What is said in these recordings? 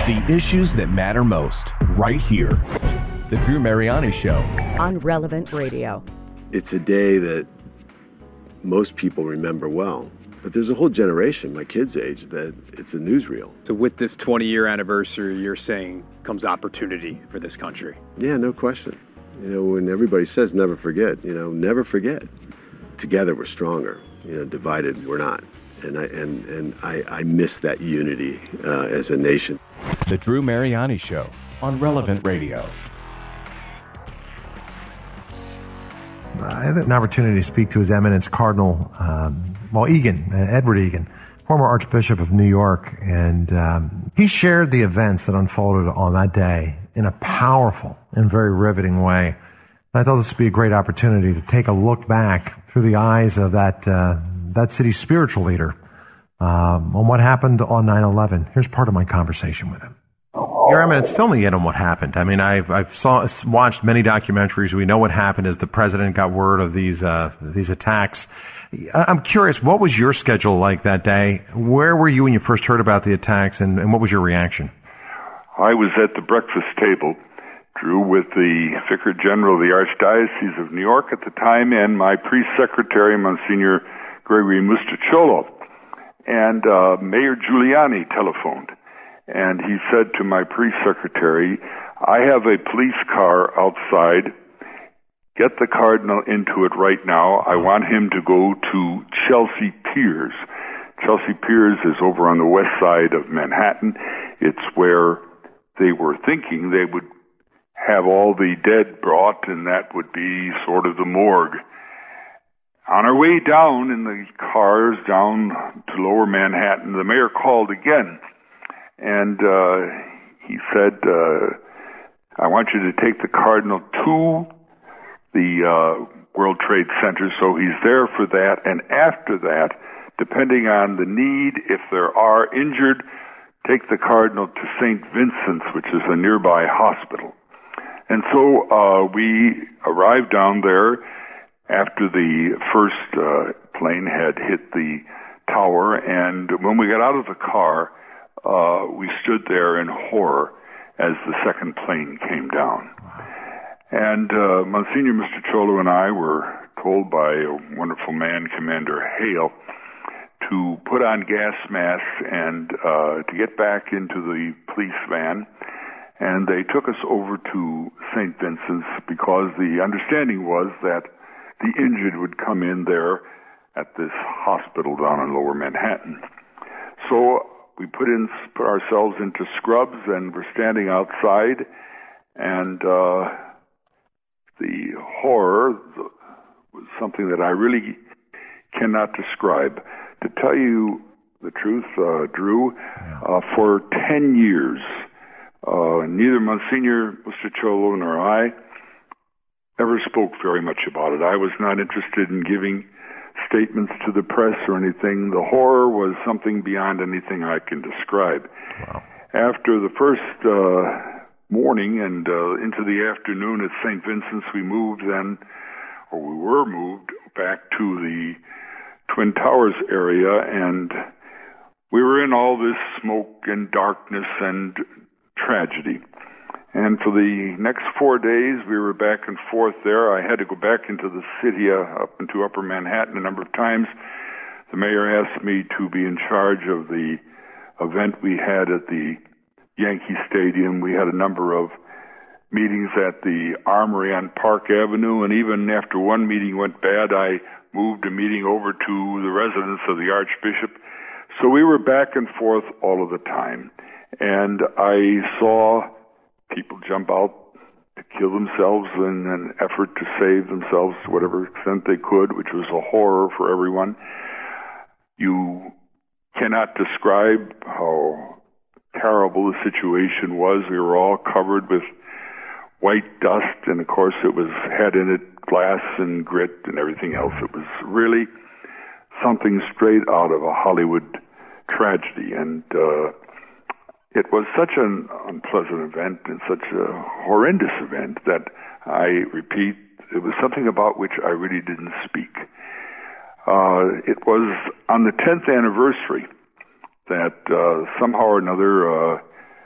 The issues that matter most, right here. The Drew Mariani Show. On Relevant Radio. It's a day that most people remember well. But there's a whole generation, my kids' age, that it's a newsreel. So with this 20-year anniversary, you're saying comes opportunity for this country. Yeah, no question. You know, when everybody says never forget, never forget. Together we're stronger. Divided we're not. And I miss that unity as a nation. The Drew Mariani Show on Relevant Radio. I had an opportunity to speak to His Eminence Cardinal Egan, Edward Egan, former Archbishop of New York, and he shared the events that unfolded on that day in a powerful and very riveting way. And I thought this would be a great opportunity to take a look back through the eyes of that city's spiritual leader on what happened on 9/11. Here's part of my conversation with him. Your Eminence, fill me in on what happened. I mean, I've watched many documentaries. We know what happened as the president got word of these attacks. I'm curious, what was your schedule like that day? Where were you when you first heard about the attacks, and what was your reaction? I was at the breakfast table, Drew, with the Vicar General of the Archdiocese of New York at the time and my priest secretary, Monsignor Gregory Mustacholo. And Mayor Giuliani telephoned. And he said to my priest secretary, I have a police car outside. Get the Cardinal into it right now. I want him to go to Chelsea Piers. Chelsea Piers is over on the west side of Manhattan. It's where they were thinking they would have all the dead brought, and that would be sort of the morgue. On our way down in the cars down to lower Manhattan, the mayor called again. And he said, I want you to take the Cardinal to the World Trade Center. So he's there for that. And after that, depending on the need, if there are injured, take the Cardinal to St. Vincent's, which is a nearby hospital. And so we arrived down there after the first plane had hit the tower. And when we got out of the car, we stood there in horror as the second plane came down. And Monsignor Mustacholo and I were told by a wonderful man, Commander Hale, to put on gas masks and to get back into the police van. And they took us over to St. Vincent's because the understanding was that the injured would come in there at this hospital down in Lower Manhattan. So we put ourselves into scrubs, and we're standing outside, and the horror was something that I really cannot describe. To tell you the truth, Drew, for 10 years, neither Monsignor Mustacholo nor I ever spoke very much about it. I was not interested in giving statements to the press or anything. The horror was something beyond anything I can describe. Wow. After the first morning and into the afternoon at St. Vincent's, we were moved back to the Twin Towers area, and we were in all this smoke and darkness and tragedy. And for the next 4 days, we were back and forth there. I had to go back into the city, up into Upper Manhattan a number of times. The mayor asked me to be in charge of the event we had at the Yankee Stadium. We had a number of meetings at the Armory on Park Avenue, and even after one meeting went bad, I moved a meeting over to the residence of the Archbishop. So we were back and forth all of the time. And I saw people jump out to kill themselves in an effort to save themselves to whatever extent they could, which was a horror for everyone. You cannot describe how terrible the situation was. We were all covered with white dust, and of course it had in it glass and grit and everything else. It was really something straight out of a Hollywood tragedy, and it was such an unpleasant event and such a horrendous event that I repeat, it was something about which I really didn't speak. It was on the 10th anniversary that somehow or another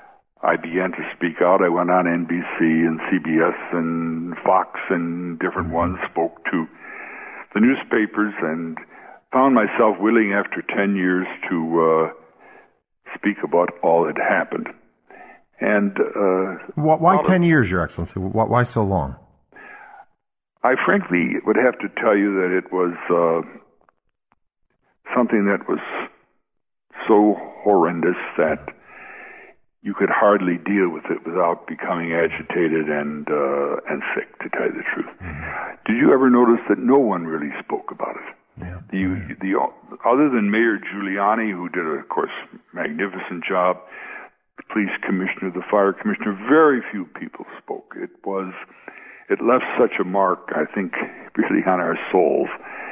I began to speak out. I went on NBC and CBS and Fox and different ones, spoke to the newspapers, and found myself willing after 10 years to speak about all that happened. And why 10 years, Your Excellency? Why so long? I frankly would have to tell you that it was something that was so horrendous that you could hardly deal with it without becoming agitated and sick, to tell you the truth. Mm-hmm. Did you ever notice that no one really spoke about it? Yeah. Other than Mayor Giuliani, who did, of course, magnificent job, the police commissioner, the fire commissioner, very few people spoke. It left such a mark, I think, really on our souls.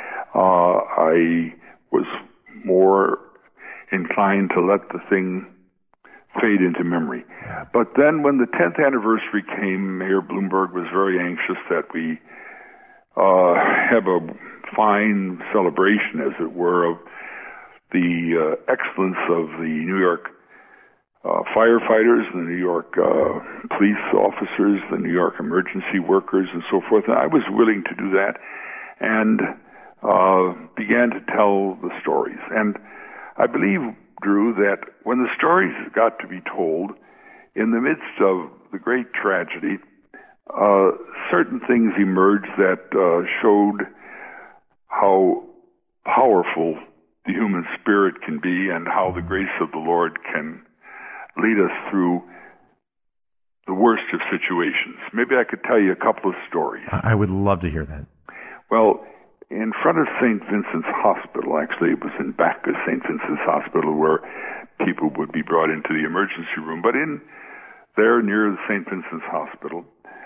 I was more inclined to let the thing fade into memory. But then when the 10th anniversary came, Mayor Bloomberg was very anxious that we have a fine celebration, as it were, of the excellence of the New York firefighters, the New York police officers, the New York emergency workers, and so forth. And I was willing to do that and began to tell the stories. And I believe, Drew, that when the stories got to be told, in the midst of the great tragedy, certain things emerged that showed how powerful the human spirit can be and how the grace of the Lord can lead us through the worst of situations. Maybe I could tell you a couple of stories. I would love to hear that. Well, in front of St. Vincent's Hospital, actually it was in back of St. Vincent's Hospital where people would be brought into the emergency room, but in there near the St. Vincent's Hospital,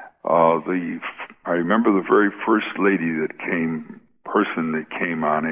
I remember the very first person that came on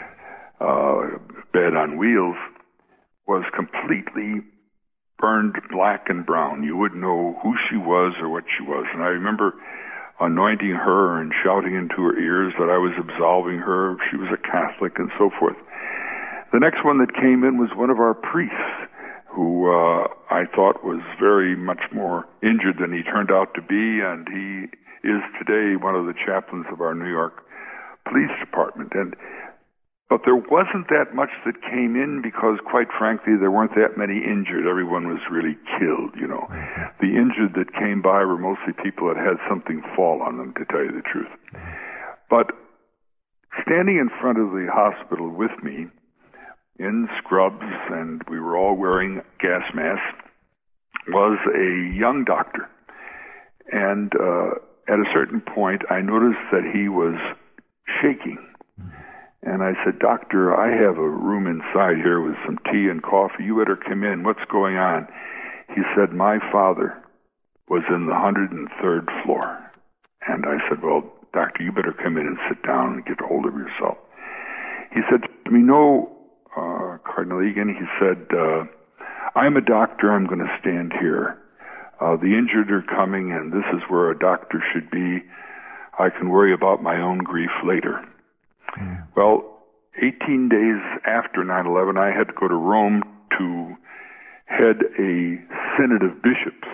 a bed on wheels was completely burned black and brown. You wouldn't know who she was or what she was. And I remember anointing her and shouting into her ears that I was absolving her. She was a Catholic and so forth. The next one that came in was one of our priests, who I thought was very much more injured than he turned out to be, and he is today one of the chaplains of our New York Police Department. But there wasn't that much that came in because, quite frankly, there weren't that many injured. Everyone was really killed, you know. The injured that came by were mostly people that had something fall on them, to tell you the truth. But standing in front of the hospital with me in scrubs, and we were all wearing gas masks, was a young doctor. And at a certain point, I noticed that he was shaking. And I said, "Doctor, I have a room inside here with some tea and coffee. You better come in. What's going on?" He said, "My father was in the 103rd floor." And I said, "Well, doctor, you better come in and sit down and get a hold of yourself." He said to me, "No, Cardinal Egan," he said, "I'm a doctor. I'm going to stand here. The injured are coming, and this is where a doctor should be. I can worry about my own grief later." Well, 18 days after 9/11, I had to go to Rome to head a synod of bishops.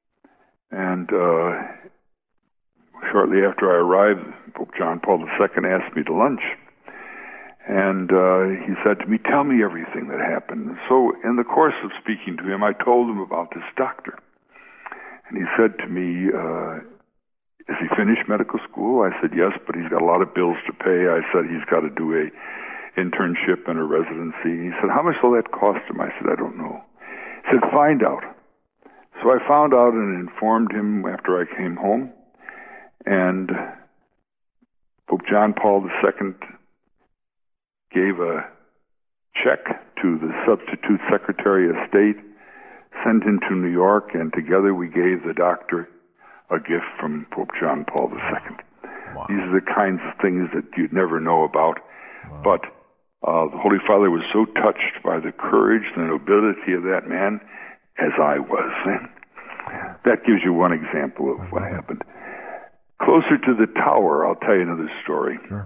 And shortly after I arrived, Pope John Paul II asked me to lunch. And he said to me, "Tell me everything that happened." So in the course of speaking to him, I told him about this doctor. And he said to me, "Has he finished medical school?" I said, "Yes, but he's got a lot of bills to pay." I said, "He's got to do a internship and a residency." He said, "How much will that cost him?" I said, "I don't know." He said, "Find out." So I found out and informed him after I came home. And Pope John Paul II gave a check to the substitute Secretary of State, sent him to New York, and together we gave the doctor a gift from Pope John Paul II. Wow. These are the kinds of things that you'd never know about. Wow. But the Holy Father was so touched by the courage and the nobility of that man, as I was. And that gives you one example of what happened. Closer to the tower, I'll tell you another story. Sure.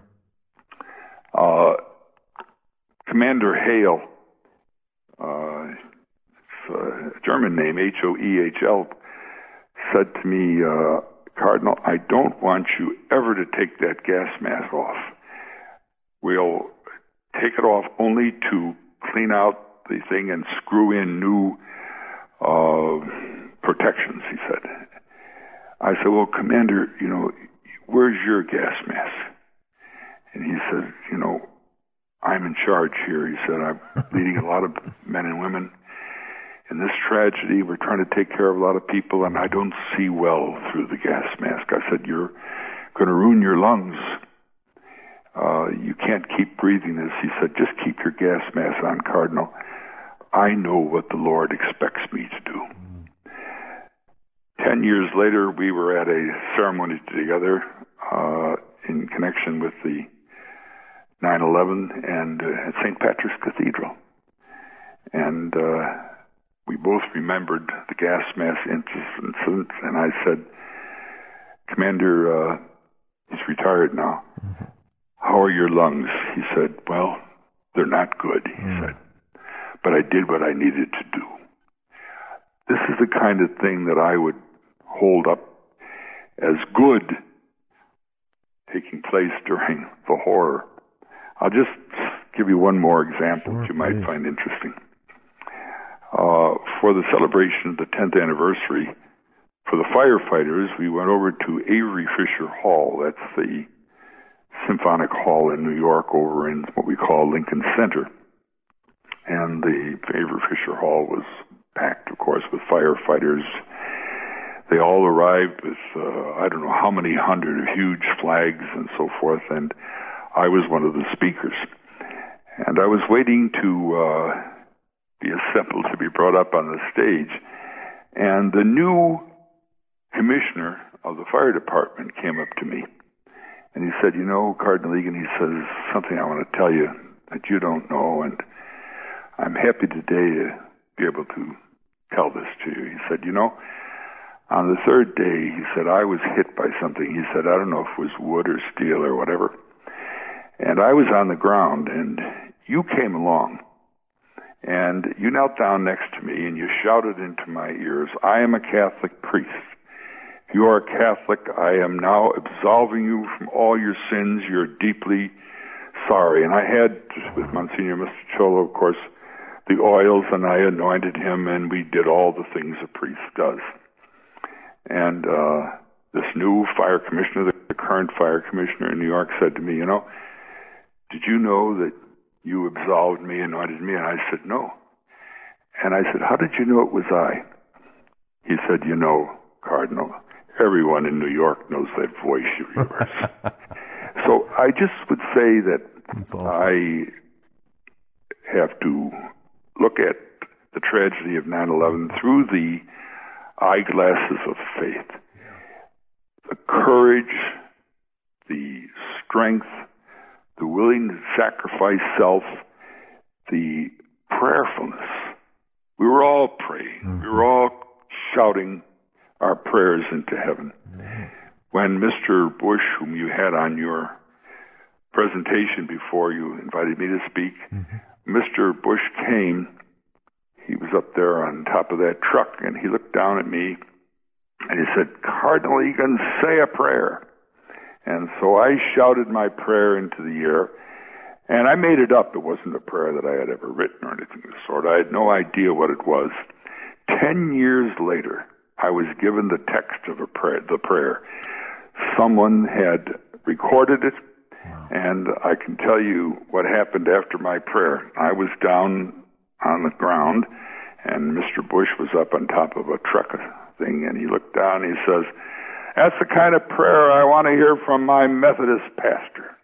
Commander Hale a German name, Hoehl, said to me, Cardinal, I don't want you ever to take that gas mask off. We'll take it off only to clean out the thing and screw in new protections, he said. I said, well, Commander, where's your gas mask? And he said, I'm in charge here. He said, I'm leading a lot of men and women. In this tragedy, we're trying to take care of a lot of people, and I don't see well through the gas mask. I said, you're going to ruin your lungs. You can't keep breathing this. He said, just keep your gas mask on, Cardinal. I know what the Lord expects me to do. 10 years later, we were at a ceremony together in connection with the 9/11 and at St. Patrick's Cathedral. And we both remembered the gas mask incident, and I said, Commander, he's retired now. How are your lungs? He said, well, they're not good, he said. But I did what I needed to do. This is the kind of thing that I would hold up as good taking place during the horror. I'll just give you one more example that you might find interesting. For the celebration of the 10th anniversary, for the firefighters, we went over to Avery Fisher Hall. That's the Symphonic Hall in New York over in what we call Lincoln Center. And the Avery Fisher Hall was packed, of course, with firefighters. They all arrived with, I don't know how many hundred of huge flags and so forth, and I was one of the speakers. And I was waiting to be assembled to be brought up on the stage. And the new commissioner of the fire department came up to me. And he said, Cardinal Egan, he says, something I want to tell you that you don't know. And I'm happy today to be able to tell this to you. He said, on the third day, he said, I was hit by something. He said, I don't know if it was wood or steel or whatever. And I was on the ground, and you came along. And you knelt down next to me, and you shouted into my ears, I am a Catholic priest. If you are a Catholic, I am now absolving you from all your sins. You're deeply sorry. And I had, with Monsignor Mr. Cholo, of course, the oils, and I anointed him, and we did all the things a priest does. And this new fire commissioner, the current fire commissioner in New York, said to me, did you know that you absolved me, anointed me? And I said, no. And I said, how did you know it was I? He said, Cardinal, everyone in New York knows that voice of yours. So I just would say that awesome. I have to look at the tragedy of 9/11 through the eyeglasses of faith. The courage, the strength, the willing to sacrifice self, the prayerfulness. We were all praying. Mm-hmm. We were all shouting our prayers into heaven. Mm-hmm. When Mr. Bush, whom you had on your presentation before you invited me to speak, Mr. Bush came. He was up there on top of that truck, and he looked down at me, and he said, Cardinal Egan, say a prayer. And so I shouted my prayer into the air, and I made it up. It wasn't a prayer that I had ever written or anything of the sort. I had no idea what it was. 10 years later, I was given the text of the prayer. Someone had recorded it, and I can tell you what happened after my prayer. I was down on the ground, and Mr. Bush was up on top of a truck thing, and he looked down and he says, that's the kind of prayer I want to hear from my Methodist pastor.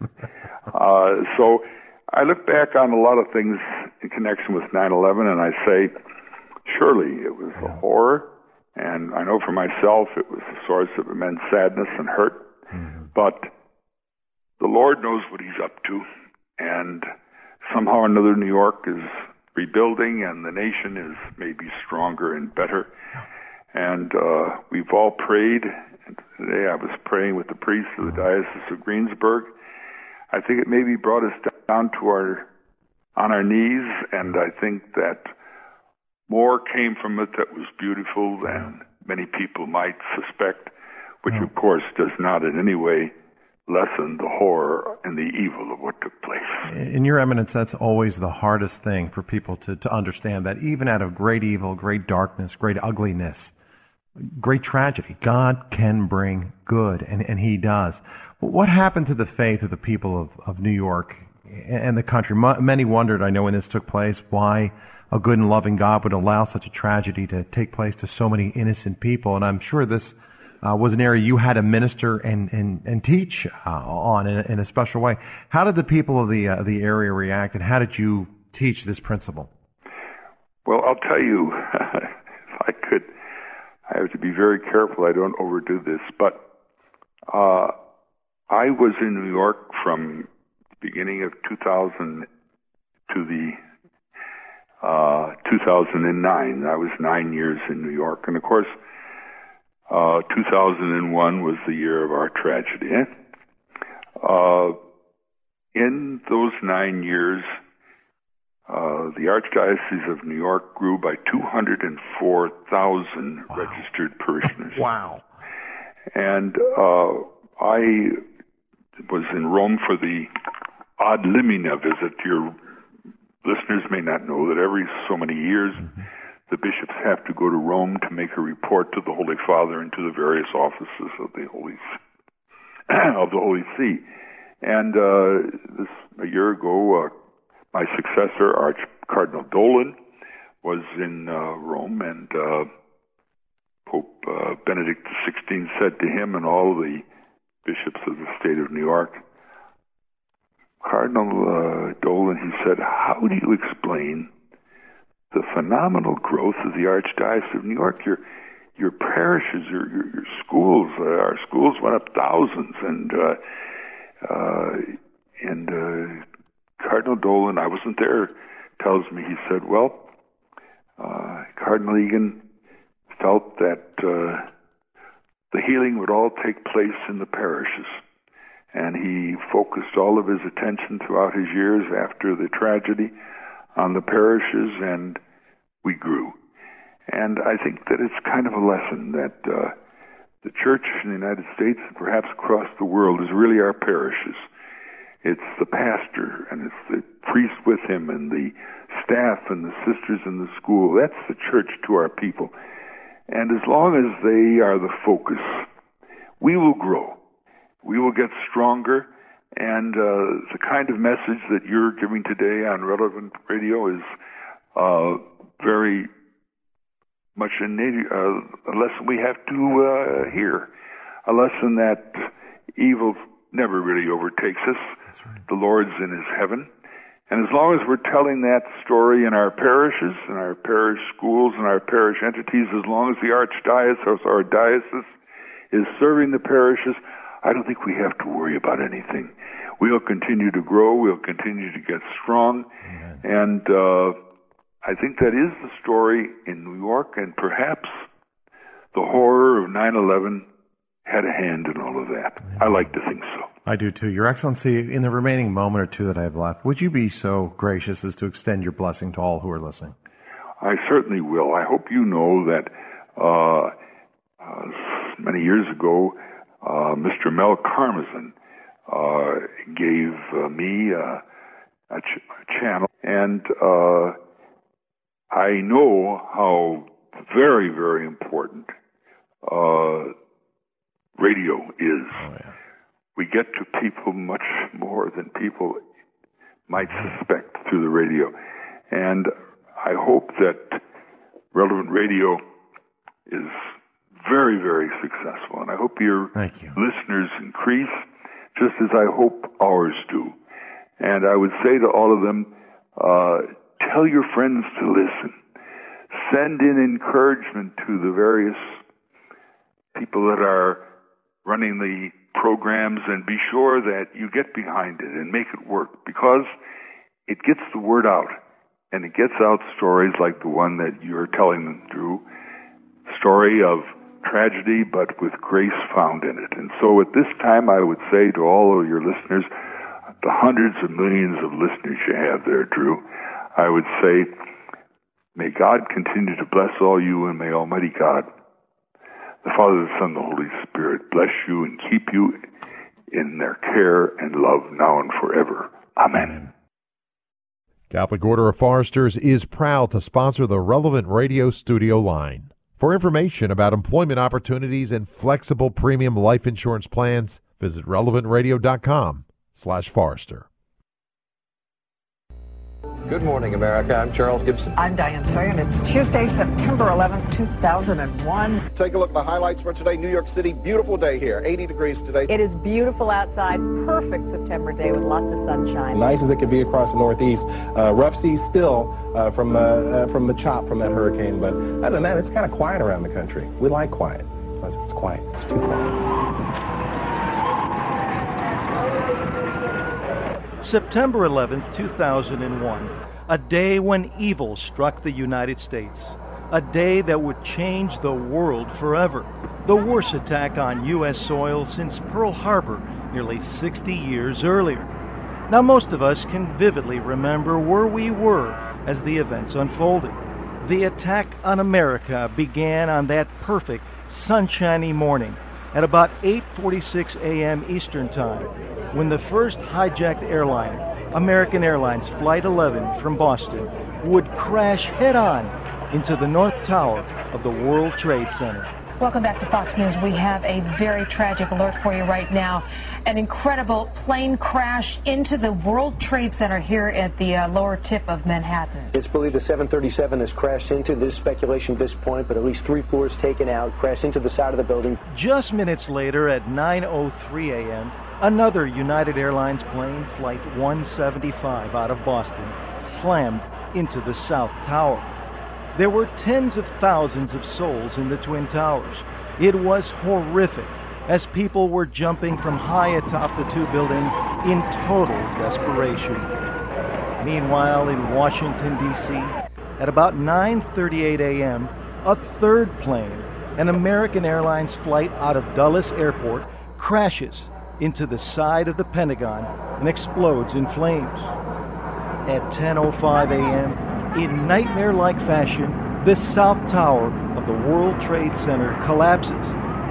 So I look back on a lot of things in connection with 9/11, and I say, surely it was a horror, and I know for myself it was a source of immense sadness and hurt, but the Lord knows what he's up to, and somehow or another New York is rebuilding, and the nation is maybe stronger and better. And we've all prayed. And today I was praying with the priests of the Diocese of Greensburg. I think it maybe brought us down to on our knees, and I think that more came from it that was beautiful than many people might suspect, which of course does not in any way lessen the horror and the evil of what took place. In your eminence, that's always the hardest thing for people to understand, that even out of great evil, great darkness, great ugliness, great tragedy, God can bring good, and he does. What happened to the faith of the people of New York and the country? Many wondered, I know when this took place, why a good and loving God would allow such a tragedy to take place to so many innocent people. And I'm sure this was an area you had to minister and teach on in a special way. How did the people of the area react, and how did you teach this principle? Well, I'll tell you, if I could, I have to be very careful I don't overdo this, but I was in New York from the beginning of 2000 to the 2009. I was 9 years in New York, and of course, 2001 was the year of our tragedy. In those 9 years, the Archdiocese of New York grew by 204,000 registered parishioners. Wow. And I was in Rome for the Ad Limina visit. Your listeners may not know that every so many years, the bishops have to go to Rome to make a report to the Holy Father and to the various offices of the Holy See. And a year ago, my successor, Cardinal Dolan, was in Rome, and Pope Benedict XVI said to him and all the bishops of the state of New York, Cardinal Dolan, he said, how do you explain the phenomenal growth of the Archdiocese of New York? Your parishes, your schools, our schools went up thousands, and Cardinal Dolan, I wasn't there, tells me, he said, well, Cardinal Egan felt that the healing would all take place in the parishes. And he focused all of his attention throughout his years after the tragedy on the parishes, and we grew. And I think that it's kind of a lesson that the church in the United States and perhaps across the world is really our parishes. It's the pastor, and it's the priest with him, and the staff, and the sisters in the school. That's the church to our people. And as long as they are the focus, we will grow. We will get stronger, and the kind of message that you're giving today on Relevant Radio is very much a lesson we have to hear, a lesson that evil never really overtakes us. That's right. The Lord's in his heaven, and as long as we're telling that story in our parishes, in our parish schools, and our parish entities, as long as the Archdiocese, our diocese, is serving the parishes, I don't think we have to worry about anything. We'll continue to grow. We'll continue to get strong. Amen. And I think that is the story in New York, and perhaps the horror of 9/11 had a hand in all of that. Amen. I like to think so. I do too. Your Excellency, in the remaining moment or two that I have left, would you be so gracious as to extend your blessing to all who are listening? I certainly will. I hope you know that many years ago, Mr. Mel Karmazin gave me a channel, and I know how very, very important radio is. Oh, yeah. We get to people much more than people might suspect through the radio. And I hope that Relevant Radio is very, very successful. And I hope your listeners increase, just as I hope ours do. And I would say to all of them, tell your friends to listen. Send in encouragement to the various people that are running the programs, and be sure that you get behind it and make it work, because it gets the word out, and it gets out stories like the one that you're telling them, Drew, story of tragedy but with grace found in it. And so at this time, I would say to all of your listeners, the hundreds of millions of listeners you have there, Drew, I would say, May God continue to bless all you, and may Almighty God, the Father, the Son, the Holy Spirit, bless you and keep you in their care and love now and forever. Amen. Catholic Order of Foresters is proud to sponsor the Relevant Radio studio line. For information about employment opportunities and flexible premium life insurance plans, visit relevantradio.com/Forester. Good morning, America. I'm Charles Gibson. I'm Diane Sawyer, and it's Tuesday, September 11th, 2001. Take a look at the highlights for today. New York City, beautiful day here, 80 degrees today. It is beautiful outside, perfect September day with lots of sunshine. Nice as it could be across the Northeast. Rough seas still from the chop from that hurricane, but other than that, it's kind of quiet around the country. We like quiet. It's quiet. It's too quiet. September 11th, 2001, a day when evil struck the United States, a day that would change the world forever, the worst attack on U.S. soil since Pearl Harbor nearly 60 years earlier. Now, most of us can vividly remember where we were as the events unfolded. The attack on America began on that perfect, sunshiny morning at about 8:46 a.m. Eastern Time, when the first hijacked airliner, American Airlines Flight 11 from Boston, would crash head-on into the North Tower of the World Trade Center. Welcome back to Fox News. We have a very tragic alert for you right now. An incredible plane crash into the World Trade Center here at the lower tip of Manhattan. It's believed the 737 has crashed into. There's speculation at this point, but at least 3 floors taken out, crashed into the side of the building. Just minutes later at 9:03 a.m., another United Airlines plane, Flight 175 out of Boston, slammed into the South Tower. There were tens of thousands of souls in the Twin Towers. It was horrific, as people were jumping from high atop the two buildings in total desperation. Meanwhile, in Washington, D.C., at about 9:38 a.m., a third plane, an American Airlines flight out of Dulles Airport, crashes into the side of the Pentagon and explodes in flames. At 10:05 a.m., in nightmare-like fashion, the South Tower of the World Trade Center collapses.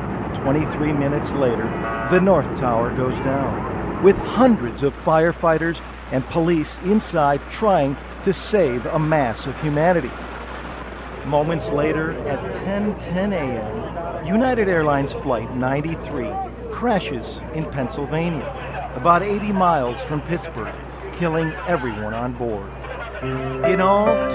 23 minutes later, the North Tower goes down, with hundreds of firefighters and police inside trying to save a mass of humanity. Moments later, at 10:10 a.m., United Airlines Flight 93 crashes in Pennsylvania, about 80 miles from Pittsburgh, killing everyone on board. In all,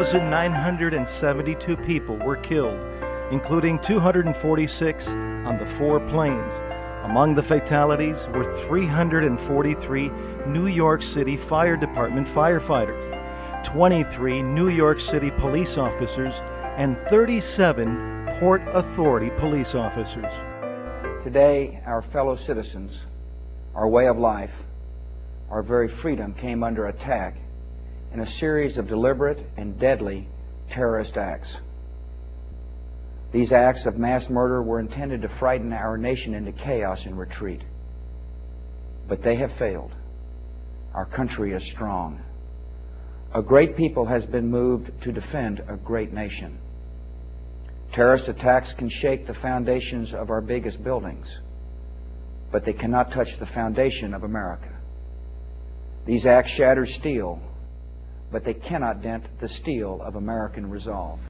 2,972 people were killed, including 246 on the 4 planes. Among the fatalities were 343 New York City Fire Department firefighters, 23 New York City police officers, and 37 Port Authority police officers. Today, our fellow citizens, our way of life, our very freedom came under attack in a series of deliberate and deadly terrorist acts. These acts of mass murder were intended to frighten our nation into chaos and retreat. But they have failed. Our country is strong. A great people has been moved to defend a great nation. Terrorist attacks can shake the foundations of our biggest buildings, but they cannot touch the foundation of America. These acts shatter steel, but they cannot dent the steel of American resolve.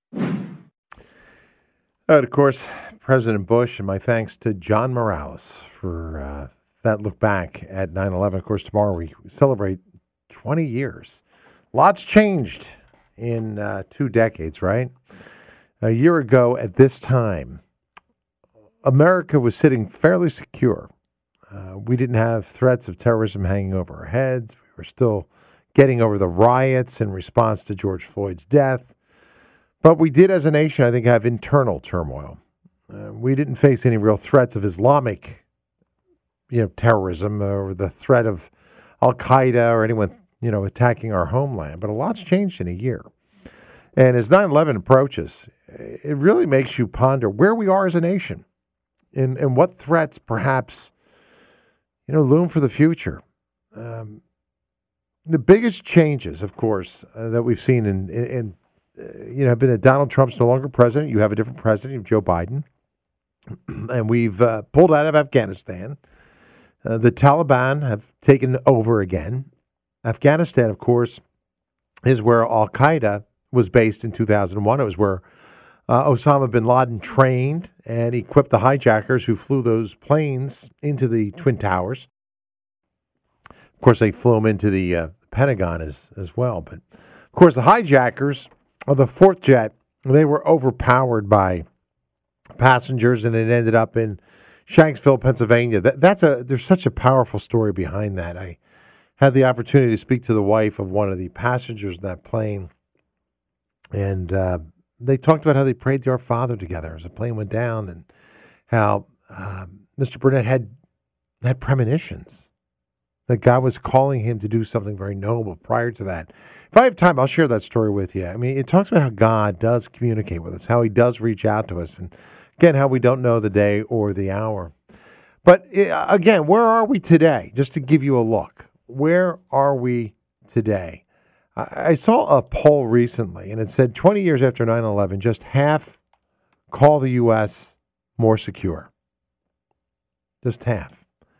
Of course, President Bush, and my thanks to John Morales for that look back at 9/11. Of course, tomorrow we celebrate 20 years. Lots changed in 2 decades, right? A year ago at this time, America was sitting fairly secure. We didn't have threats of terrorism hanging over our heads. We were still getting over the riots in response to George Floyd's death. But we did, as a nation, I think, have internal turmoil. We didn't face any real threats of Islamic, terrorism or the threat of Al-Qaeda or anyone, attacking our homeland. But a lot's changed in a year. And as 9/11 approaches, it really makes you ponder where we are as a nation and what threats perhaps, loom for the future. The biggest changes, of course, that we've seen in have been that Donald Trump's no longer president. You have a different president, you have Joe Biden. And we've pulled out of Afghanistan. The Taliban have taken over again. Afghanistan, of course, is where Al-Qaeda was based in 2001. It was where Osama bin Laden trained and equipped the hijackers who flew those planes into the Twin Towers. Of course, they flew them into the Pentagon as well. But, of course, the hijackers of the fourth jet, they were overpowered by passengers, and it ended up in Shanksville, Pennsylvania. There's such a powerful story behind that. I had the opportunity to speak to the wife of one of the passengers in that plane, and they talked about how they prayed to our Father together as the plane went down, and how Mr. Burnett had premonitions that God was calling him to do something very noble prior to that. If I have time, I'll share that story with you. I mean, it talks about how God does communicate with us, how he does reach out to us, and again, how we don't know the day or the hour. But again, where are we today? Just to give you a look, where are we today? I saw a poll recently, and it said 20 years after 9/11, just half call the U.S. more secure. Just half.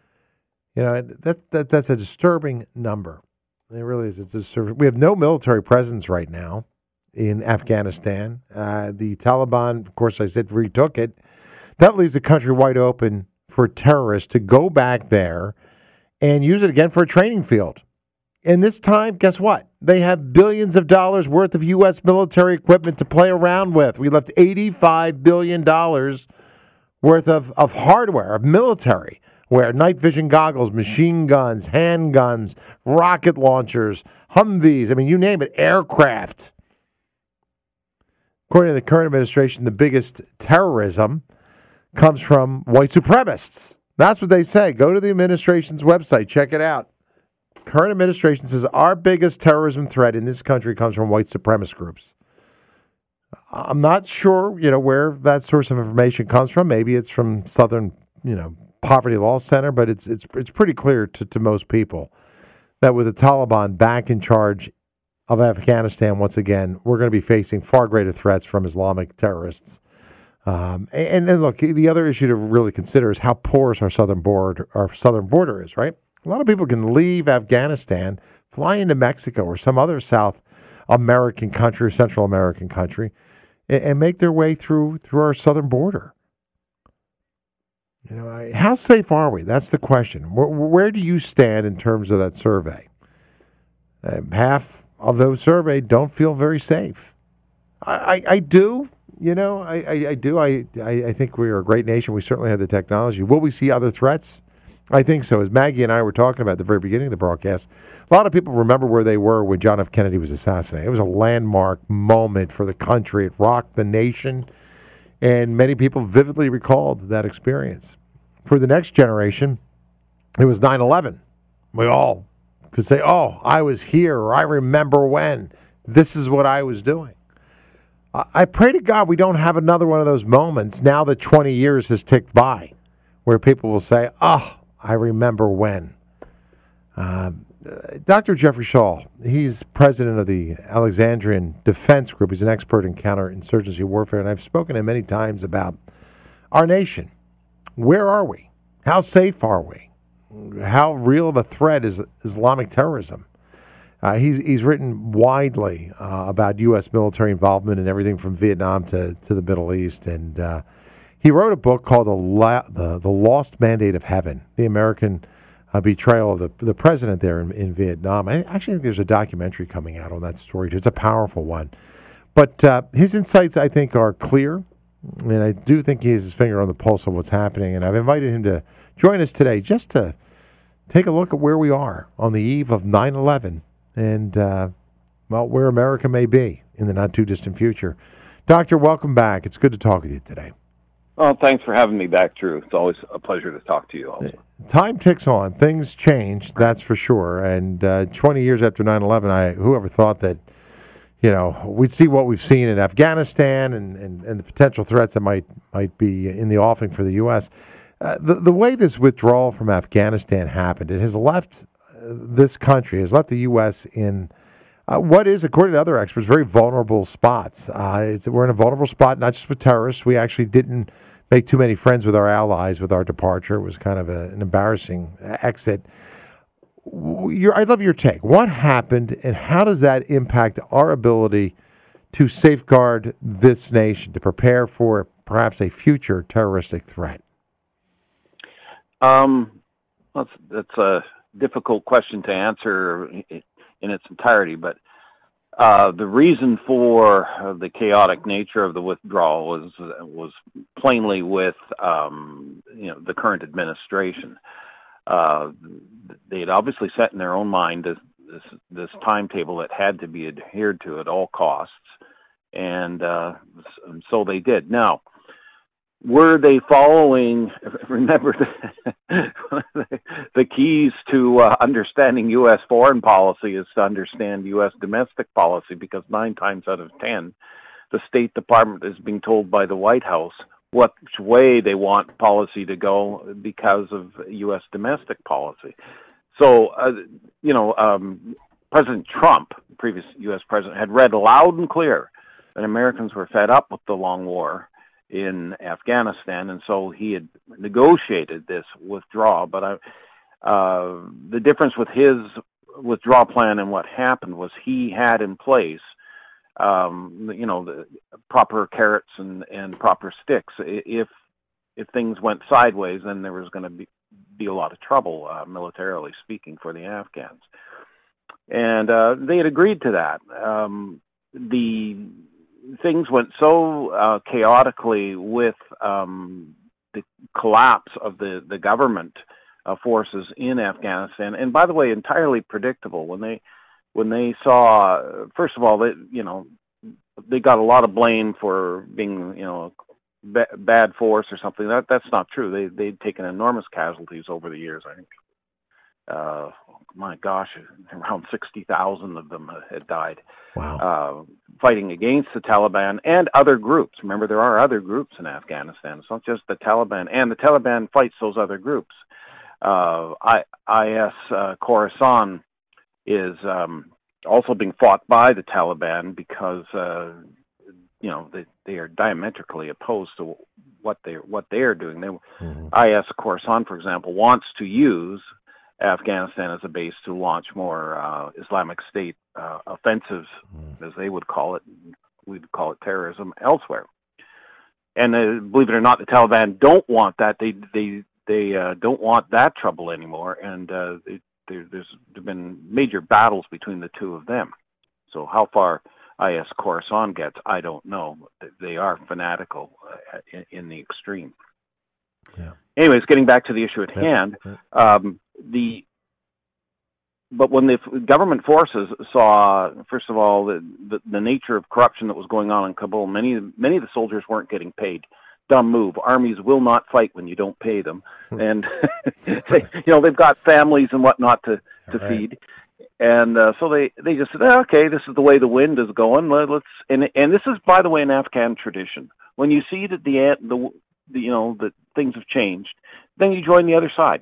That's a disturbing number. It really is. It's disturbing. We have no military presence right now in Afghanistan. The Taliban, of course, I said, retook it. That leaves the country wide open for terrorists to go back there and use it again for a training field. And this time, guess what? They have billions of dollars worth of U.S. military equipment to play around with. We left $85 billion worth of hardware, of military, where night vision goggles, machine guns, handguns, rocket launchers, Humvees, I mean, you name it, aircraft. According to the current administration, the biggest terrorism comes from white supremacists. That's what they say. Go to the administration's website. Check it out. Current administration says our biggest terrorism threat in this country comes from white supremacist groups. I'm not sure, where that source of information comes from. Maybe it's from Southern, Poverty Law Center, but it's pretty clear to most people that with the Taliban back in charge of Afghanistan once again, we're going to be facing far greater threats from Islamic terrorists. And look, the other issue to really consider is how porous our southern border is, right? A lot of people can leave Afghanistan, fly into Mexico or some other South American country or Central American country, and make their way through our southern border. How safe are we? That's the question. Where do you stand in terms of that survey? Half of those surveyed don't feel very safe. I do. I do. I think we are a great nation. We certainly have the technology. Will we see other threats? I think so. As Maggie and I were talking about at the very beginning of the broadcast, a lot of people remember where they were when John F. Kennedy was assassinated. It was a landmark moment for the country. It rocked the nation, and many people vividly recalled that experience. For the next generation, it was 9/11. We all could say, oh, I was here, or I remember when. This is what I was doing. I pray to God we don't have another one of those moments now that 20 years has ticked by, where people will say, oh, I remember when. Dr. Jeffrey Shaw, he's president of the Alexandrian Defense Group. He's an expert in counterinsurgency warfare, and I've spoken to him many times about our nation. Where are we? How safe are we? How real of a threat is Islamic terrorism? He's written widely about U.S. military involvement in everything from Vietnam to the Middle East, and he wrote a book called The Lost Mandate of Heaven, the American betrayal of the president there in Vietnam. I actually think there's a documentary coming out on that story, too. It's a powerful one. But his insights, I think, are clear, and I do think he has his finger on the pulse of what's happening, and I've invited him to join us today just to take a look at where we are on the eve of 9/11 and, where America may be in the not-too-distant future. Doctor, welcome back. It's good to talk with you today. Well, thanks for having me back, Drew. It's always a pleasure to talk to you also. Time ticks on. Things change, that's for sure. And 20 years after 9/11, whoever thought that, we'd see what we've seen in Afghanistan and the potential threats that might be in the offing for the U.S. The way this withdrawal from Afghanistan happened, it has left this country, has left the U.S. in what is, according to other experts, very vulnerable spots. We're in a vulnerable spot, not just with terrorists. We actually didn't make too many friends with our allies with our departure. It was kind of an embarrassing exit. I'd love your take. What happened, and how does that impact our ability to safeguard this nation, to prepare for perhaps a future terroristic threat? That's a difficult question to answer in its entirety, but the reason for the chaotic nature of the withdrawal was plainly with the current administration. They had obviously set in their own mind this timetable that had to be adhered to at all costs, and so they did. Now, were they following? Remember, the keys to understanding U.S. foreign policy is to understand U.S. domestic policy, because 9 times out of 10, the State Department is being told by the White House which way they want policy to go because of U.S. domestic policy. So, President Trump, the previous U.S. president, had read loud and clear that Americans were fed up with the long war in Afghanistan, and so he had negotiated this withdrawal. But the difference with his withdrawal plan and what happened was he had in place, the proper carrots and proper sticks. If things went sideways, then there was going to be a lot of trouble, militarily speaking, for the Afghans. And they had agreed to that. The things went so chaotically with the collapse of the government forces in Afghanistan, and by the way, entirely predictable. When they saw, first of all, they got a lot of blame for being, bad force or something. That's not true. They'd taken enormous casualties over the years. I think, my gosh, around 60,000 of them had died. Wow. Fighting against the Taliban and other groups. Remember, there are other groups in Afghanistan. It's not just the Taliban, and the Taliban fights those other groups. IS Khorasan is also being fought by the Taliban because they are diametrically opposed to what they are doing. IS Khorasan, for example, wants to use Afghanistan as a base to launch more Islamic State offensives, as they would call it. We'd call it terrorism elsewhere. And believe it or not, the Taliban don't want that. They don't want that trouble anymore. And there's been major battles between the two of them. So how far IS Khorasan gets, I don't know. They are fanatical in the extreme. Yeah. Anyways, getting back to the issue at hand, but when the government forces saw, first of all, the nature of corruption that was going on in Kabul, many of the soldiers weren't getting paid. Dumb move. Armies will not fight when you don't pay them, and they've got families and whatnot to feed, and so they just said, okay, this is the way the wind is going. Let's and this is, by the way, an Afghan tradition. When you see that that things have changed, then you join the other side.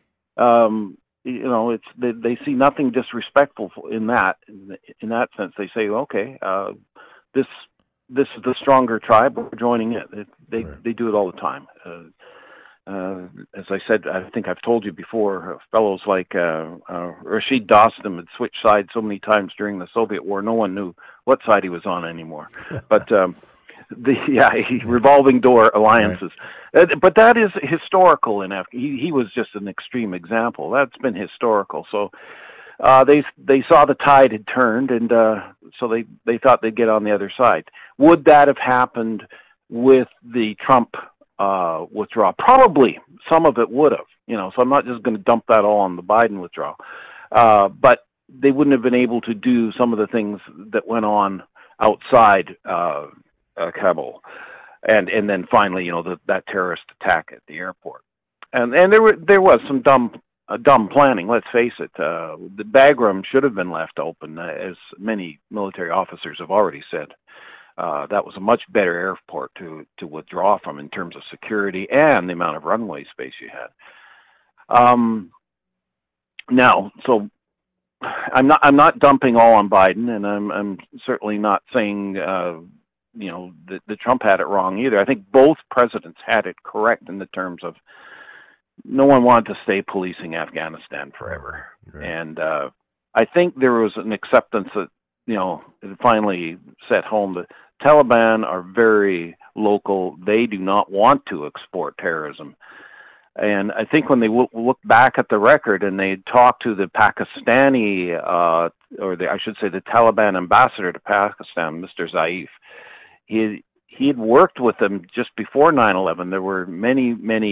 They see nothing disrespectful in that sense. They say, okay, this is the stronger tribe. We're joining it. They do it all the time. As I said, I think I've told you before, fellows like Rashid Dostum had switched sides so many times during the Soviet War, no one knew what side he was on anymore. But revolving door alliances. Right. But that is historical in Afghanistan. He was just an extreme example. That's been historical. So they saw the tide had turned, and so they thought they'd get on the other side. Would that have happened with the Trump withdrawal? Probably. Some of it would have. So I'm not just going to dump that all on the Biden withdrawal. But they wouldn't have been able to do some of the things that went on outside Kabul, and then finally, that terrorist attack at the airport, and there was some dumb planning. Let's face it. The Bagram should have been left open, as many military officers have already said. That was a much better airport to withdraw from in terms of security and the amount of runway space you had. Now, so I'm not dumping all on Biden, and I'm certainly not saying that Trump had it wrong either. I think both presidents had it correct in the terms of no one wanted to stay policing Afghanistan forever, and I think there was an acceptance that it finally set home that Taliban are very local. They do not want to export terrorism. And I think when they look back at the record and they talked to the Pakistani, the Taliban ambassador to Pakistan, Mr. Zaif, he had worked with them just before 9/11. There were many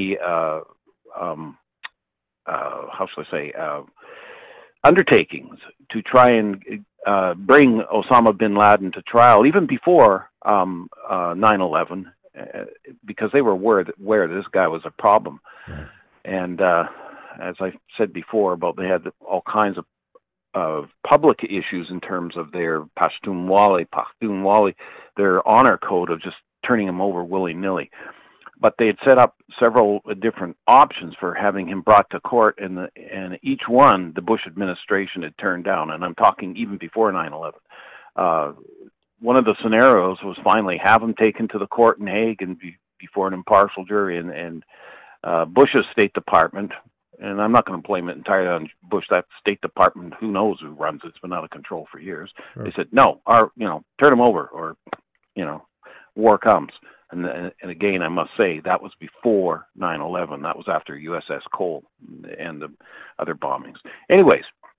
undertakings to try and bring Osama bin Laden to trial, even before 9/11. Because they were aware this guy was a problem. Right. And as I said before, they had all kinds of public issues in terms of their Pashtunwali, their honor code of just turning him over willy-nilly. But they had set up several different options for having him brought to court, and each one the Bush administration had turned down. And I'm talking even before 9/11. One of the scenarios was finally have him taken to the court in Hague and before an impartial jury, and Bush's State Department, and I'm not going to blame it entirely on Bush, that State Department, who knows who runs it, it's been out of control for years. Sure. They said, no, turn him over, or, war comes. And again, I must say, that was before 9/11. That was after USS Cole and the other bombings. Anyways,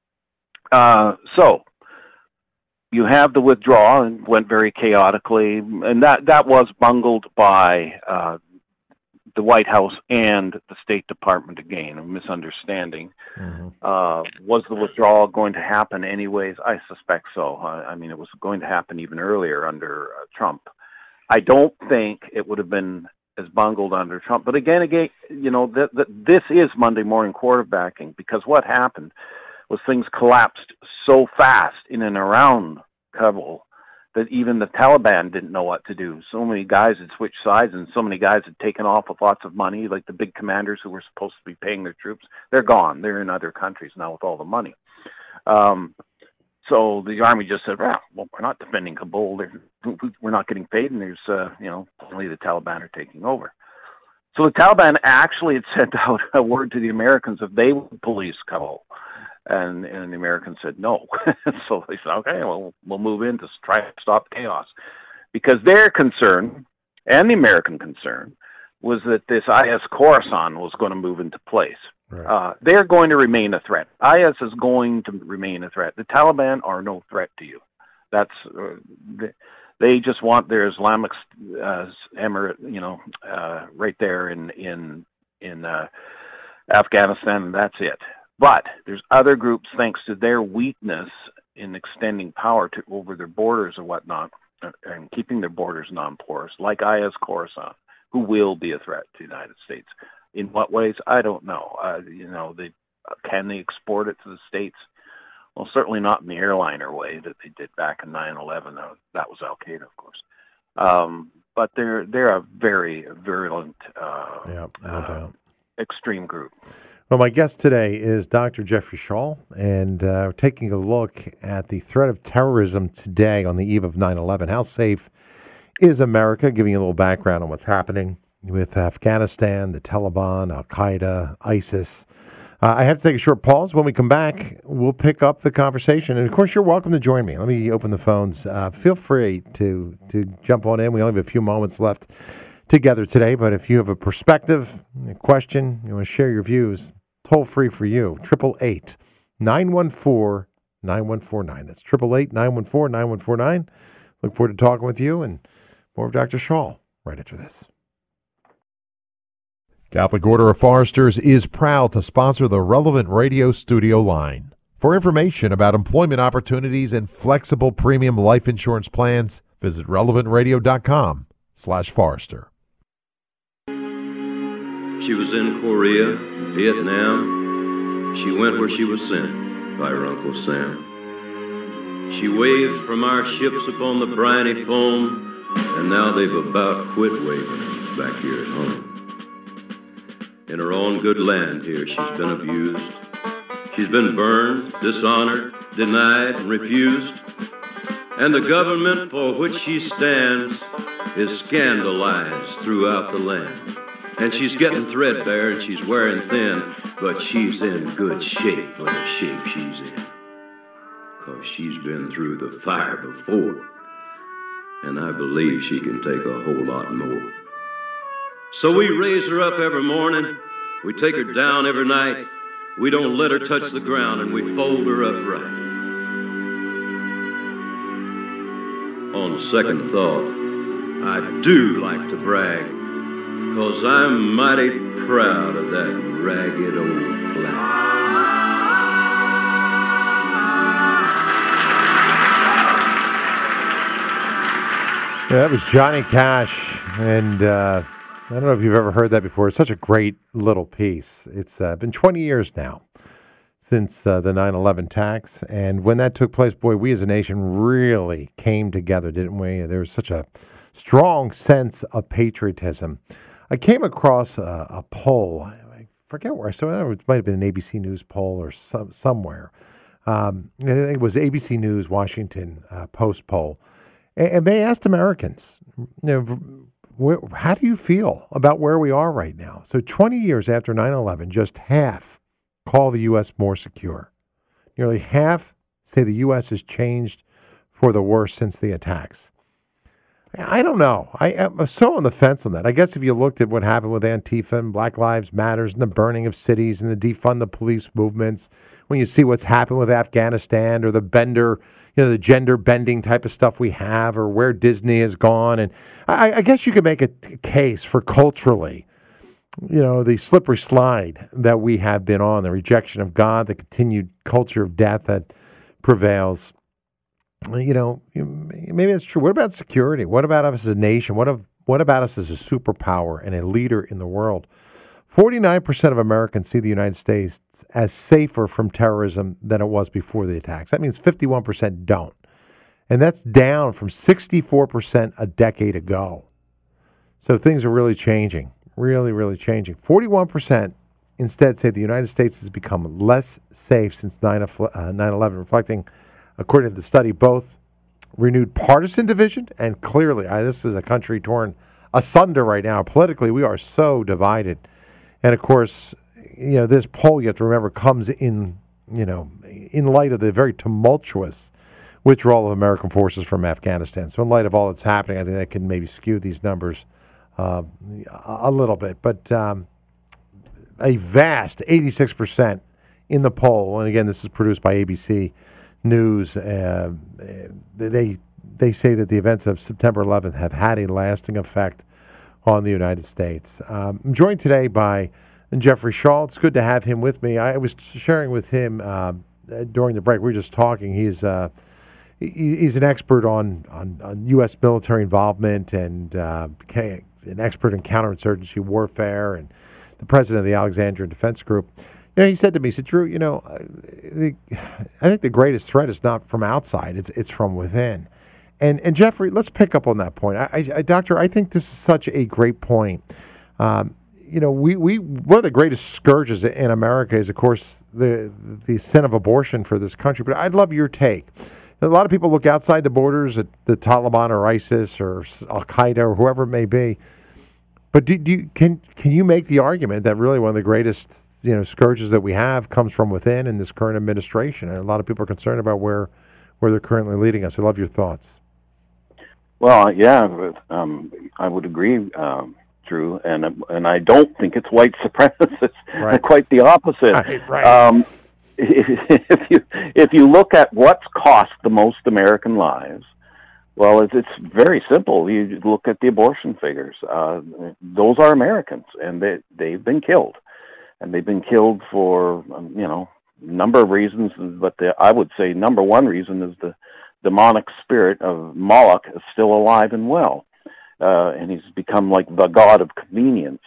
so you have the withdrawal, and went very chaotically, and that was bungled by the White House and the State Department again, a misunderstanding. Mm-hmm. Was the withdrawal going to happen anyways? I suspect so. It was going to happen even earlier under Trump. I don't think it would have been as bungled under Trump. But again, this is Monday morning quarterbacking, because what happened was things collapsed so fast in and around Kabul that even the Taliban didn't know what to do. So many guys had switched sides, and so many guys had taken off with lots of money, like the big commanders who were supposed to be paying their troops. They're gone. They're in other countries now with all the money. So the army just said, well, we're not defending Kabul. We're not getting paid, and there's, only the Taliban are taking over. So the Taliban actually had sent out a word to the Americans if they would police Kabul. And the Americans said no. So they said, okay, well, we'll move in to try to stop chaos. Because their concern, and the American concern, was that this IS Khorasan was going to move into place. Right. They're going to remain a threat. IS is going to remain a threat. The Taliban are no threat to you. That's they just want their Islamic emirate, right there in Afghanistan, and that's it. But there's other groups, thanks to their weakness in extending power over their borders and whatnot, and keeping their borders non-porous, like IS Khorasan, who will be a threat to the United States. In what ways? I don't know. Can they export it to the States? Well, certainly not in the airliner way that they did back in 9/11. That was Al Qaeda, of course. But they're a very virulent, no doubt, extreme group. Well, my guest today is Dr. Jeffrey Shull, and we're taking a look at the threat of terrorism today on the eve of 9/11. How safe is America? Giving you a little background on what's happening with Afghanistan, the Taliban, Al Qaeda, ISIS. I have to take a short pause. When we come back, we'll pick up the conversation. And, of course, you're welcome to join me. Let me open the phones. Feel free to jump on in. We only have a few moments left together today, but if you have a perspective, a question, you want to share your views, toll free for you, 888-914-9149. That's 888-914-9149. Look forward to talking with you, and more of Dr. Shull right after this. Catholic Order of Foresters is proud to sponsor the Relevant Radio studio line. For information about employment opportunities and flexible premium life insurance plans, visit relevantradio.com/Forester. She was in Korea, Vietnam. She went where she was sent by her Uncle Sam. She waved from our ships upon the briny foam, and now they've about quit waving back here at home. In her own good land here, she's been abused. She's been burned, dishonored, denied, and refused. And the government for which she stands is scandalized throughout the land. And she's getting threadbare and she's wearing thin, but she's in good shape for the shape she's in. 'Cause she's been through the fire before. And I believe she can take a whole lot more. So we raise her up every morning, we take her down every night, we don't let her touch the ground, and we fold her upright. On second thought, I do like to brag, 'cause I'm mighty proud of that ragged old flag. Yeah, that was Johnny Cash, and I don't know if you've ever heard that before. It's such a great little piece. It's been 20 years now since the 9/11 attacks, and when that took place, boy, we as a nation really came together, didn't we? There was such a strong sense of patriotism. I came across a poll. I forget where I saw it. It might have been an ABC News poll or somewhere. I think it was ABC News Washington Post poll. And they asked Americans, how do you feel about where we are right now? So 20 years after 9/11, just half call the U.S. more secure. Nearly half say the U.S. has changed for the worse since the attacks. I don't know. I'm so on the fence on that. I guess if you looked at what happened with Antifa and Black Lives Matters and the burning of cities and the defund the police movements, when you see what's happened with Afghanistan or the the gender bending type of stuff we have, or where Disney has gone, and I guess you could make a case for culturally, the slippery slide that we have been on, the rejection of God, the continued culture of death that prevails. Maybe that's true. What about security? What about us as a nation? What about us as a superpower and a leader in the world? 49% of Americans see the United States as safer from terrorism than it was before the attacks. That means 51% don't. And that's down from 64% a decade ago. So things are really changing, really, really changing. 41% instead say the United States has become less safe since 9/11, reflecting, according to the study, both renewed partisan division and clearly, this is a country torn asunder right now. Politically, we are so divided. And of course, this poll, you have to remember, comes in light of the very tumultuous withdrawal of American forces from Afghanistan. So in light of all that's happening, I think that can maybe skew these numbers a little bit. But a vast 86% in the poll, and again, this is produced by ABC News, they say that the events of September 11th have had a lasting effect on the United States. I'm joined today by Jeffrey Shaw. It's good to have him with me. I was sharing with him during the break. We were just talking. He's an expert on U.S. military involvement and an expert in counterinsurgency warfare and the president of the Alexandria Defense Group. He said to me, he said, Drew, I think the greatest threat is not from outside. It's from within. And Jeffrey, let's pick up on that point. Doctor, I think this is such a great point. We one of the greatest scourges in America is, of course, the sin of abortion for this country. But I'd love your take. A lot of people look outside the borders at the Taliban or ISIS or Al Qaeda or whoever it may be. But can you make the argument that really one of the greatest scourges that we have comes from within in this current administration? And a lot of people are concerned about where they're currently leading us. I love your thoughts. Well, yeah, I would agree, Drew, and I don't think it's white supremacists. Right. Quite the opposite. Right. If you look at what's cost the most American lives, well, it's very simple. You look at the abortion figures. Those are Americans, and they've been killed, and they've been killed for number of reasons. But I would say number one reason is the demonic spirit of Moloch is still alive and well, and he's become like the god of convenience,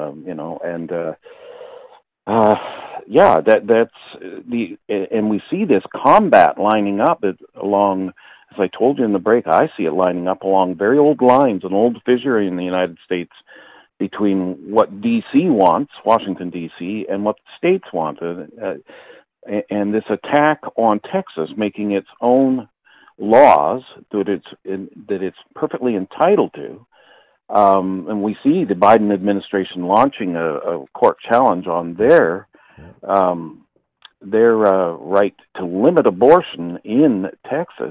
that's and we see this combat lining up along, as I told you in the break, I see it lining up along very old lines, an old fissure in the United States between what D.C. wants, Washington, D.C., and what the states want. and this attack on Texas, making its own laws that it's perfectly entitled to. And we see the Biden administration launching a court challenge on their right to limit abortion in Texas.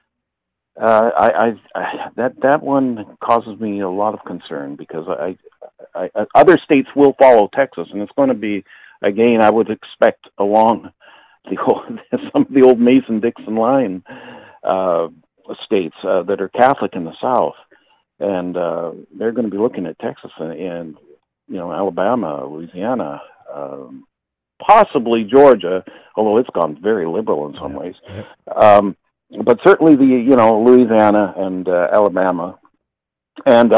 That one causes me a lot of concern, because other states will follow Texas, and it's going to be, again, I would expect along some of the old Mason-Dixon line states that are Catholic in the South, and they're going to be looking at Texas and Alabama, Louisiana, possibly Georgia, although it's gone very liberal in some ways. But certainly Louisiana and Alabama and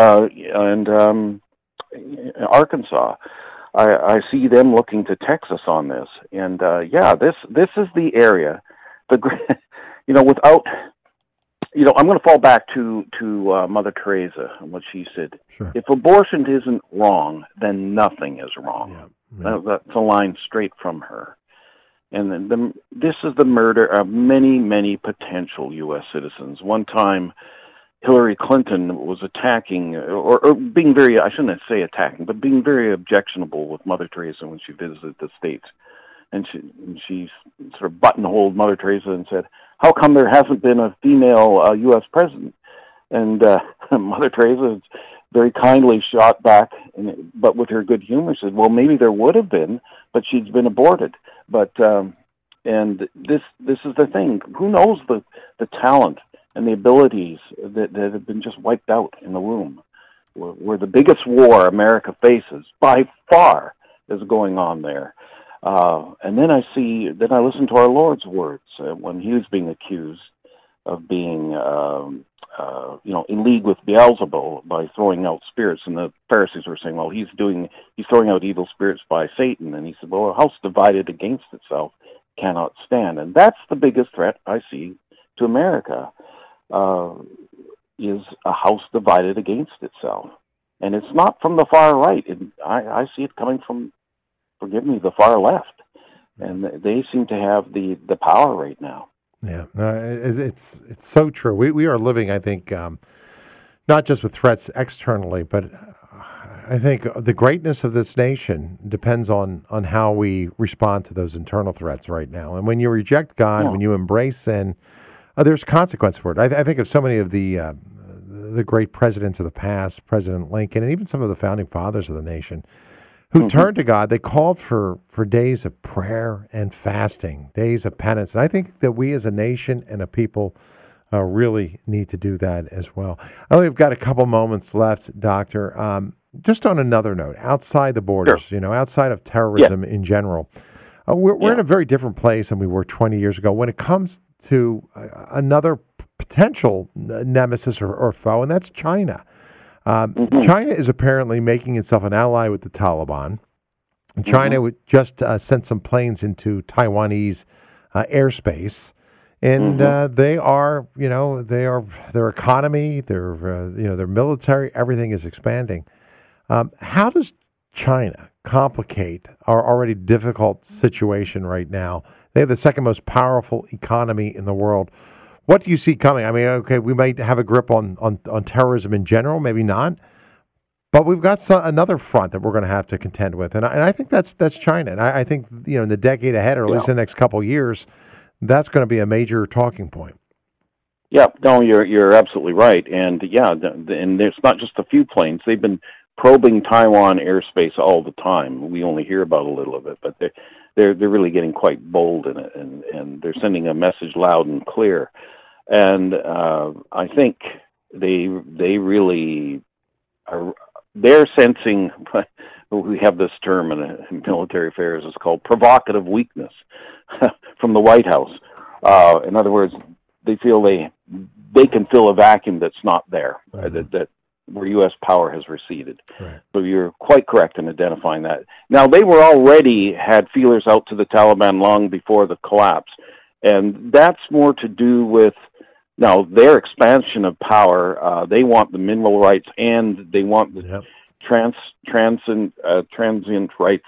Arkansas, I see them looking to Texas on this, and this is the area. Without I'm going to fall back to Mother Teresa and what she said. Sure. If abortion isn't wrong, then nothing is wrong. That's a line straight from her. And this is the murder of many, many potential U.S. citizens. One time, Hillary Clinton was attacking, or being very, I shouldn't say attacking, but being very objectionable with Mother Teresa when she visited the States. And she sort of buttonholed Mother Teresa and said, "How come there hasn't been a female U.S. president?" And Mother Teresa very kindly shot back, but with her good humor, said, "Well, maybe there would have been, but she's been aborted." But and this is the thing. Who knows the talent and the abilities that have been just wiped out in the womb, where the biggest war America faces by far is going on there. And then I listen to our Lord's words when he was being accused of being, in league with Beelzebul by throwing out spirits, and the Pharisees were saying, "Well, he's throwing out evil spirits by Satan." And he said, "Well, a house divided against itself cannot stand." And that's the biggest threat I see to America, is a house divided against itself, and it's not from the far right. I see it coming from, forgive me, the far left, and they seem to have the power right now. Yeah, it's so true. We are living, I think, not just with threats externally, but I think the greatness of this nation depends on how we respond to those internal threats right now. And when you reject God, when you embrace sin, there's consequence for it. I think of so many of the great presidents of the past, President Lincoln, and even some of the founding fathers of the nation, who turned to God. They called for days of prayer and fasting, days of penance. And I think that we as a nation and a people really need to do that as well. I only have got a couple moments left, Doctor. Just on another note, outside the borders, outside of terrorism in general, we're in a very different place than we were 20 years ago when it comes to another potential nemesis or foe, and that's China. China is apparently making itself an ally with the Taliban. China just sent some planes into Taiwanese airspace, and they are, their economy, their military, everything is expanding. How does China complicate our already difficult situation right now? They have the second most powerful economy in the world. What do you see coming? I mean, okay, we might have a grip on terrorism in general, maybe not, but we've got another front that we're going to have to contend with, and I think that's China. And I think in the decade ahead, or at least the next couple of years, that's going to be a major talking point. Yeah, no, you're absolutely right, and and there's not just a few planes. They've been probing Taiwan airspace all the time. We only hear about a little of it, but they're really getting quite bold in it, and they're sending a message loud and clear. And I think they really are. They're sensing. We have this term in military affairs. It's called provocative weakness from the White House. In other words, they feel they can fill a vacuum that's not there. That where U.S. power has receded. Right. So you're quite correct in identifying that. Now, they were already had feelers out to the Taliban long before the collapse, and that's more to do with their expansion of power. They want the mineral rights, and they want the transient rights of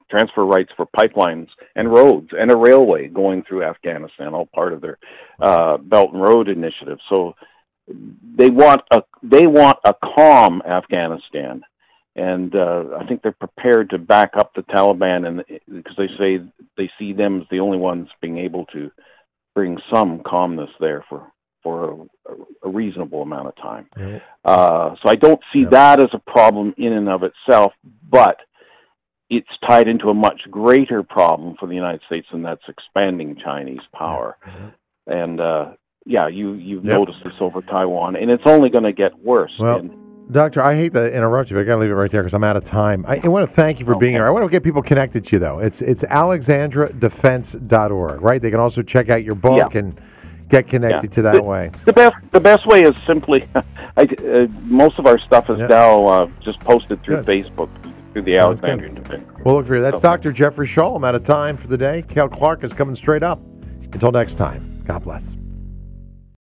transfer rights for pipelines and roads and a railway going through Afghanistan, all part of their Belt and Road Initiative. So they want a calm Afghanistan, and I think they're prepared to back up the Taliban, and because they say they see them as the only ones being able to bring some calmness there for a reasonable amount of time. Yeah. So I don't see that as a problem in and of itself, but it's tied into a much greater problem for the United States, and that's expanding Chinese power. And you've noticed this over Taiwan, and it's only going to get worse. Well, Doctor, I hate to interrupt you, but I got to leave it right there because I'm out of time. I want to thank you for being here. I want to get people connected to you, though. It's alexandradefense.org, right? They can also check out your book and get connected to that way. The best way is simply, most of our stuff is now just posted through Facebook, through the Alexandrian Defense. We'll look for you. That's Dr. Jeffrey Shull. I'm out of time for the day. Cale Clark is coming straight up. Until next time, God bless.